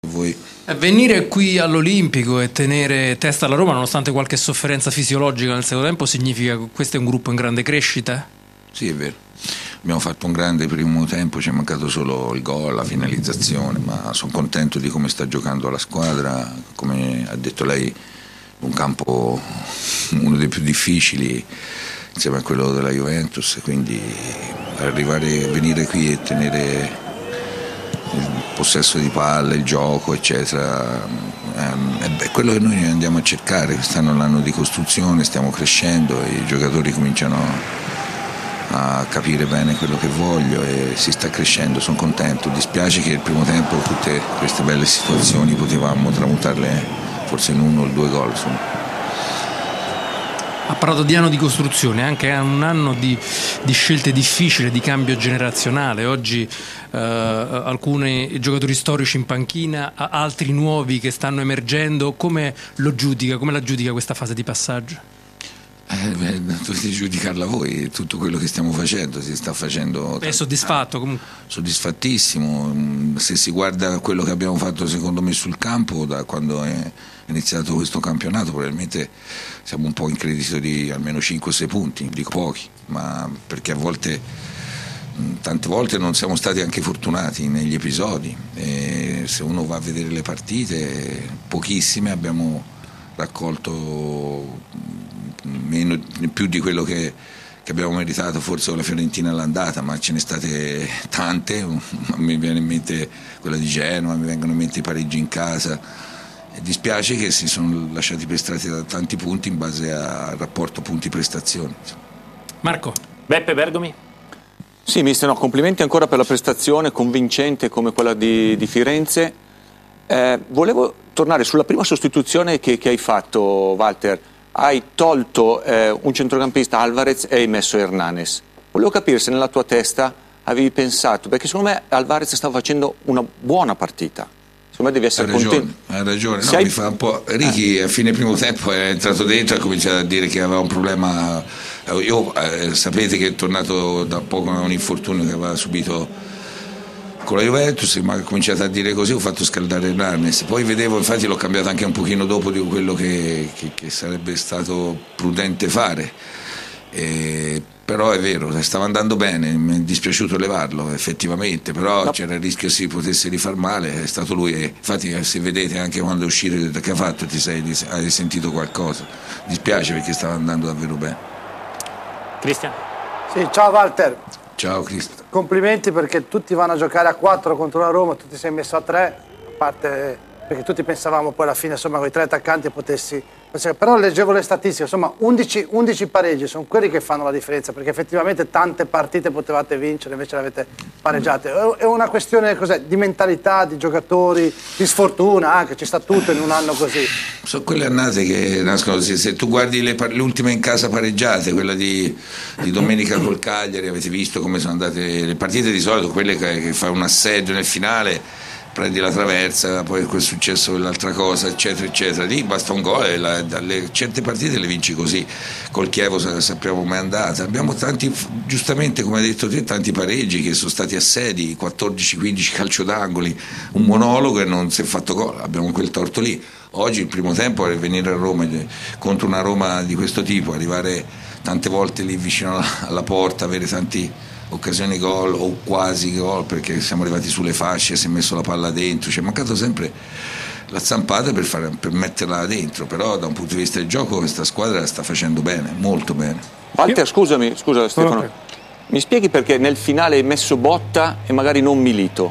Voi. Venire qui all'Olimpico e tenere testa alla Roma nonostante qualche sofferenza fisiologica nel secondo tempo significa che questo è un gruppo in grande crescita? Sì, è vero. Abbiamo fatto un grande primo tempo, ci è mancato solo il gol, la finalizzazione, ma sono contento di come sta giocando la squadra. Come ha detto lei, un campo uno dei più difficili insieme a quello della Juventus, quindi venire qui e tenere il possesso di palle, il gioco eccetera, è quello che noi andiamo a cercare. Quest'anno è l'anno di costruzione, stiamo crescendo, i giocatori cominciano a capire bene quello che voglio e si sta crescendo, sono contento. Dispiace che il primo tempo tutte queste belle situazioni potevamo tramutarle forse in 1 o 2 gol. Ha parlato di anno di costruzione, anche un anno di scelte difficili, di cambio generazionale. Oggi alcuni giocatori storici in panchina, altri nuovi che stanno emergendo. Come la giudica questa fase di passaggio? Dovete giudicarla voi, tutto quello che stiamo facendo si sta facendo. È soddisfatto comunque? Soddisfattissimo. Se si guarda quello che abbiamo fatto secondo me sul campo da quando è iniziato questo campionato, probabilmente siamo un po' in credito di almeno 5-6 punti, dico pochi, ma perché tante volte non siamo stati anche fortunati negli episodi, e se uno va a vedere le partite, pochissime abbiamo raccolto più di quello che abbiamo meritato forse con la Fiorentina all'andata, ma ce ne state tante. Mi viene in mente quella di Genova, mi vengono in mente i pareggi in casa. Dispiace che si sono lasciati pestati da tanti punti in base al rapporto punti-prestazioni. Marco. Beppe Bergomi. Sì, mister, complimenti ancora per la prestazione convincente come quella di Firenze. Volevo tornare sulla prima sostituzione che hai fatto, Walter. Hai tolto un centrocampista, Alvarez, e hai messo Hernanes. Volevo capire se nella tua testa avevi pensato, perché secondo me Alvarez stava facendo una buona partita. Secondo me devi essere contento. Hai ragione, no, mi fa un po'. Ricky a fine primo tempo è entrato dentro e ha cominciato a dire che aveva un problema. Io sapete che è tornato da poco da un infortunio che aveva subito con la Juventus, ma ha cominciato a dire così, ho fatto scaldare Hernanes. Poi vedevo, infatti l'ho cambiato anche un pochino dopo di quello che sarebbe stato prudente fare. Però è vero, stava andando bene, mi è dispiaciuto levarlo effettivamente, però c'era il rischio che si potesse rifar male, è stato lui, e infatti se vedete anche quando è uscito che ha fatto hai sentito qualcosa, dispiace perché stava andando davvero bene. Cristian. Sì, ciao Walter. Ciao Cristian. Complimenti perché tutti vanno a giocare a 4 contro la Roma, tu ti sei messo a 3, a parte perché tutti pensavamo poi alla fine insomma con i 3 attaccanti potessi. Però leggevo le statistiche, insomma 11 pareggi sono quelli che fanno la differenza, perché effettivamente tante partite potevate vincere, invece le avete pareggiate. È una questione di mentalità, di giocatori, di sfortuna anche, ci sta tutto in un anno così. Sono quelle annate che nascono così. Se tu guardi le ultime in casa pareggiate, quella di domenica col Cagliari, avete visto come sono andate le partite, di solito quelle che fa un assedio nel finale, prendi la traversa, poi è successo quell'altra cosa, eccetera eccetera. Lì basta un gol e certe partite le vinci così. Col Chievo sappiamo com'è andata. Abbiamo tanti, giustamente come hai detto te, tanti pareggi che sono stati assedi, 14-15 calcio d'angoli, un monologo e non si è fatto gol, abbiamo quel torto lì. Oggi il primo tempo è venire a Roma contro una Roma di questo tipo, arrivare tante volte lì vicino alla porta, avere tanti occasioni gol o quasi gol, perché siamo arrivati sulle fasce, si è messo la palla dentro, ci è mancato sempre la zampata per metterla dentro, però da un punto di vista del gioco questa squadra la sta facendo bene, molto bene. Walter, scusa Stefano, okay. Mi spieghi perché nel finale hai messo Botta e magari non Milito?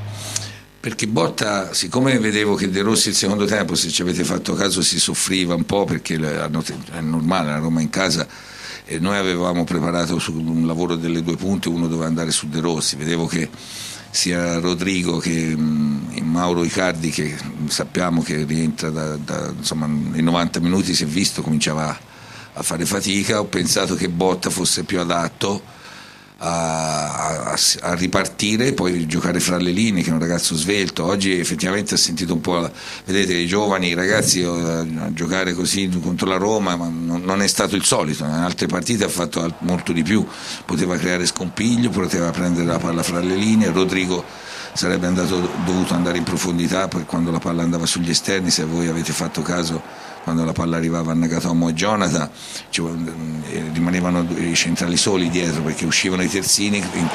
Perché Botta, siccome vedevo che De Rossi il secondo tempo, se ci avete fatto caso, si soffriva un po', perché è normale, la Roma in casa, e noi avevamo preparato su un lavoro delle 2 punte, uno doveva andare su De Rossi, vedevo che sia Rodrigo che Mauro Icardi, che sappiamo che rientra insomma nei 90 minuti, si è visto, cominciava a fare fatica, ho pensato che Botta fosse più adatto a ripartire e poi giocare fra le linee, che è un ragazzo svelto. Oggi effettivamente ha sentito un po', vedete, i giovani, i ragazzi a giocare così contro la Roma, ma non è stato il solito. In altre partite ha fatto molto di più, poteva creare scompiglio, poteva prendere la palla fra le linee. Rodrigo sarebbe dovuto andare in profondità, poi quando la palla andava sugli esterni, se voi avete fatto caso, quando la palla arrivava a Nagatomo e Jonathan rimanevano i centrali soli dietro, perché uscivano i terzini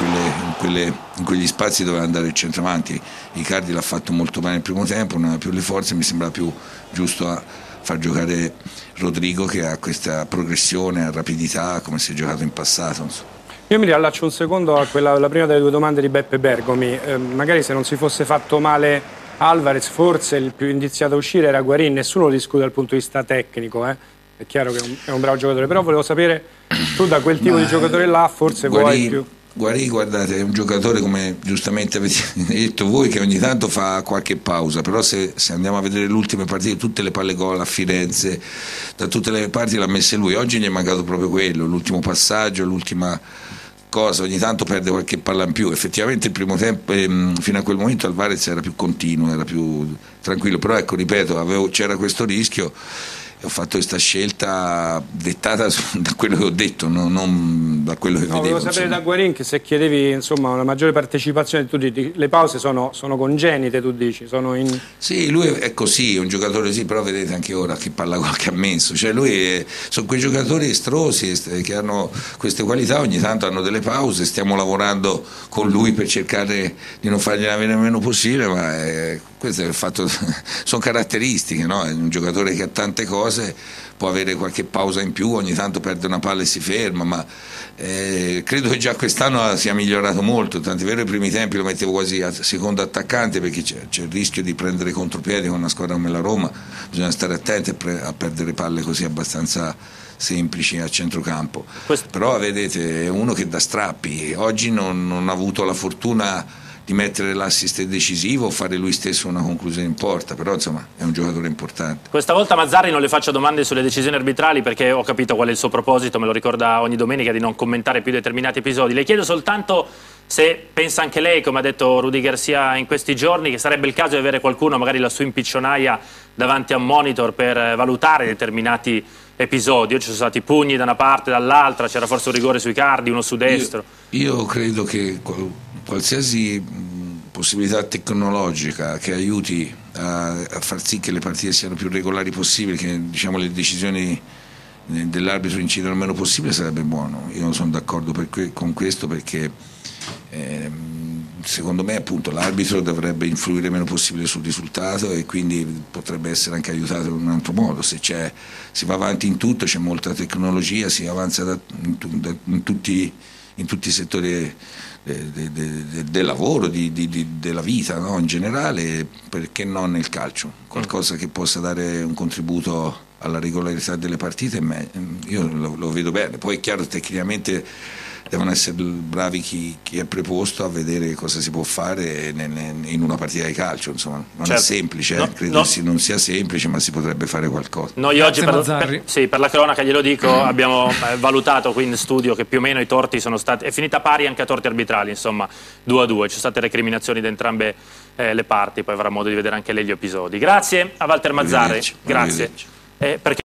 in quegli spazi doveva andare il centravanti. Icardi l'ha fatto molto bene il primo tempo, non aveva più le forze, mi sembrava più giusto a far giocare Rodrigo, che ha questa progressione, rapidità, come si è giocato in passato, insomma. Io mi riallaccio un secondo a la prima delle due domande di Beppe Bergomi. Magari se non si fosse fatto male Alvarez, forse il più indiziato a uscire era Guarín. Nessuno lo discute dal punto di vista tecnico, È chiaro che è un bravo giocatore, però volevo sapere, tu da quel tipo di giocatore là forse vuoi più... Guarín, guardate, è un giocatore, come giustamente avete detto voi, che ogni tanto fa qualche pausa, però se andiamo a vedere le ultime partite, tutte le palle gol a Firenze, da tutte le parti l'ha messe lui. Oggi gli è mancato proprio quello, l'ultimo passaggio, l'ultima cosa, ogni tanto perde qualche palla in più. Effettivamente il primo tempo, fino a quel momento Alvarez era più continuo, era più tranquillo, però ecco, ripeto, c'era questo rischio e ho fatto questa scelta dettata da quello che ho detto, non da quello che vedevo. Volevo sapere da Guarín che se chiedevi insomma una maggiore partecipazione, tu dici, le pause sono congenite, tu dici, sono in... Sì, lui è così, è un giocatore così, però vedete anche ora che palla che ha messo, cioè sono quei giocatori estrosi che hanno queste qualità, ogni tanto hanno delle pause, stiamo lavorando con lui per cercare di non fargliene avere meno possibile, ma questo è il fatto, sono caratteristiche, no? È un giocatore che ha tante cose, può avere qualche pausa in più, ogni tanto perde una palla e si ferma, ma credo che già quest'anno sia migliorato molto, tant'è vero i primi tempi lo mettevo quasi a secondo attaccante, perché c'è il rischio di prendere contropiedi con una squadra come la Roma, bisogna stare attenti a perdere palle così abbastanza semplici a centrocampo. Però vedete, è uno che dà strappi, oggi non ha avuto la fortuna di mettere l'assist decisivo o fare lui stesso una conclusione in porta, però insomma è un giocatore importante. Questa volta Mazzarri non le faccio domande sulle decisioni arbitrali, perché ho capito qual è il suo proposito, me lo ricorda ogni domenica, di non commentare più determinati episodi. Le chiedo soltanto se pensa anche lei, come ha detto Rudy Garcia in questi giorni, che sarebbe il caso di avere qualcuno magari lassù in piccionaia davanti a un monitor per valutare determinati episodi. Ci sono stati pugni da una parte e dall'altra, c'era forse un rigore su Icardi, uno su destro. Io credo che qualsiasi possibilità tecnologica che aiuti a far sì che le partite siano più regolari possibili, che diciamo le decisioni dell'arbitro incidono il meno possibile, sarebbe buono. Io non sono d'accordo con questo, perché secondo me appunto l'arbitro dovrebbe influire il meno possibile sul risultato, e quindi potrebbe essere anche aiutato in un altro modo. Si va avanti in tutto, c'è molta tecnologia, si avanza in tutti i settori del lavoro, della vita, no? In generale, perché non nel calcio? Qualcosa che possa dare un contributo alla regolarità delle partite, io lo vedo bene. Poi è chiaro, tecnicamente devono essere bravi chi è preposto a vedere cosa si può fare in una partita di calcio, insomma non è semplice, credo non sia semplice, ma si potrebbe fare qualcosa. Noi oggi per la cronaca, glielo dico, abbiamo valutato qui in studio che più o meno i torti sono stati, è finita pari anche a torti arbitrali, insomma 2-2, ci sono state recriminazioni da entrambe le parti, poi avrà modo di vedere anche lei gli episodi. Grazie a Walter Mazzarri, grazie. Perché